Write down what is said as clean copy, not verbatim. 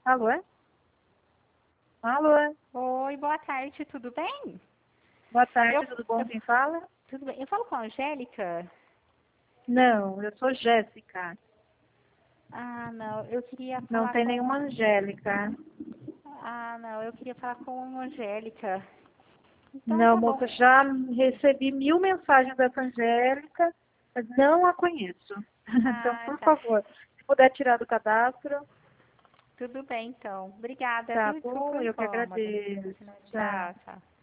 Alô? Alô? Oi, boa tarde, tudo bem? Boa tarde, tudo bom? Quem fala? Tudo bem. Eu falo com a Angélica? Não, eu sou Jéssica. Ah, não, eu queria Não falar tem com. nenhuma Angélica. Ah, não, eu queria falar com a Angélica. Então Não, tá bom. moça, já recebi 1000 mensagens dessa Angélica, mas não a conheço. Então, Ah, por tá. favor, se puder tirar do cadastro, Tudo bem, então. Obrigada, tá viu? Desculpa bom? o Eu que incômodo. agradeço. Tchau. Tchau, tchau.